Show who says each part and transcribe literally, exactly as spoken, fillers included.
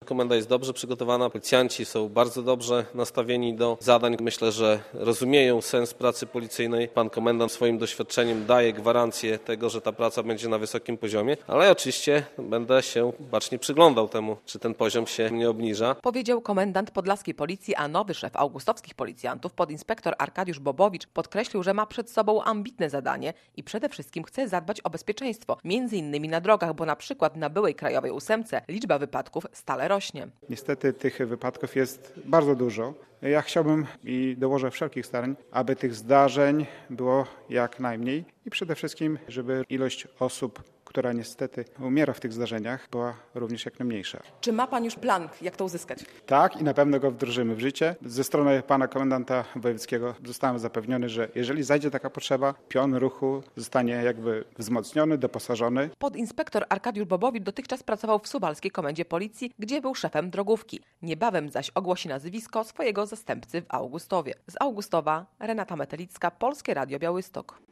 Speaker 1: Komenda jest dobrze przygotowana, policjanci są bardzo dobrze nastawieni do zadań. Myślę, że rozumieją sens pracy policyjnej. Pan komendant swoim doświadczeniem daje gwarancję tego, że ta praca będzie na wysokim poziomie, ale oczywiście będę się bacznie przyglądał temu, czy ten poziom się nie obniża.
Speaker 2: Powiedział komendant podlaskiej policji, a nowy szef augustowskich policjantów, podinspektor Arkadiusz Bobowicz, podkreślił, że ma przed sobą ambitne zadanie i przede wszystkim chce zadbać o bezpieczeństwo, między innymi na drogach, bo na przykład na byłej krajowej ósemce liczba wypadków stale rośnie.
Speaker 3: Niestety tych wypadków jest bardzo dużo. Ja chciałbym i dołożę wszelkich starań, aby tych zdarzeń było jak najmniej i przede wszystkim, żeby ilość osób, która niestety umiera w tych zdarzeniach, była również jak najmniejsza.
Speaker 2: Czy ma pan już plan, jak to uzyskać?
Speaker 3: Tak i na pewno go wdrożymy w życie. Ze strony pana komendanta wojewódzkiego zostałem zapewniony, że jeżeli zajdzie taka potrzeba, pion ruchu zostanie jakby wzmocniony, doposażony.
Speaker 2: Podinspektor Arkadiusz Bobowicz dotychczas pracował w Suwalskiej Komendzie Policji, gdzie był szefem drogówki. Niebawem zaś ogłosi nazwisko swojego zastępcy w Augustowie. Z Augustowa Renata Metelicka, Polskie Radio Białystok.